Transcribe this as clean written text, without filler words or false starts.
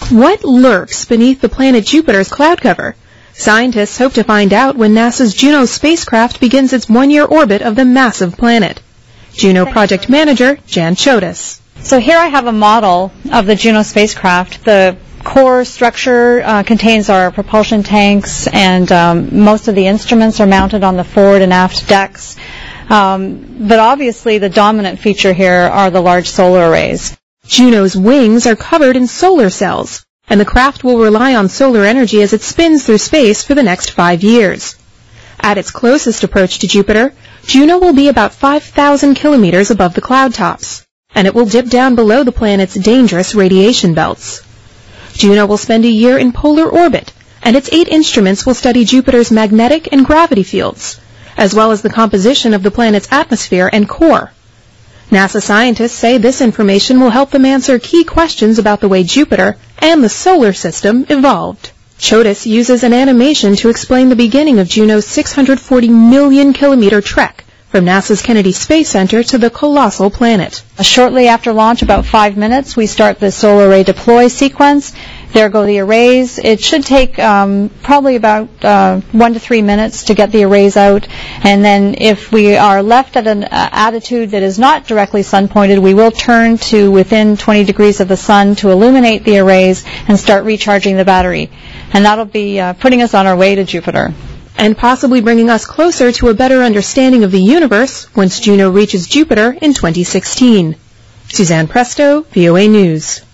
What lurks beneath the planet Jupiter's cloud cover? Scientists hope to find out when NASA's Juno spacecraft begins its one-year orbit of the massive planet. Juno project manager Jan Chodas. So here I have a model of the Juno spacecraft. The core structure contains our propulsion tanks, and most of the instruments are mounted on the forward and aft decks. But obviously the dominant feature here are the large solar arrays. Juno's wings are covered in solar cells, and the craft will rely on solar energy as it spins through space for the next 5 years. At its closest approach to Jupiter, Juno will be about 5,000 kilometers above the cloud tops, and it will dip down below the planet's dangerous radiation belts. Juno will spend a year in polar orbit, and its 8 instruments will study Jupiter's magnetic and gravity fields, as well as the composition of the planet's atmosphere and core. NASA scientists say this information will help them answer key questions about the way Jupiter and the solar system evolved. Chodas uses an animation to explain the beginning of Juno's 640 million kilometer trek from NASA's Kennedy Space Center to the colossal planet. Shortly after launch, about 5 minutes, we start the solar array deploy sequence. There go the arrays. It should take probably about 1 to 3 minutes to get the arrays out. And then if we are left at an attitude that is not directly sun-pointed, we will turn to within 20 degrees of the sun to illuminate the arrays and start recharging the battery. And that'll be putting us on our way to Jupiter. And possibly bringing us closer to a better understanding of the universe once Juno reaches Jupiter in 2016. Suzanne Presto, VOA News.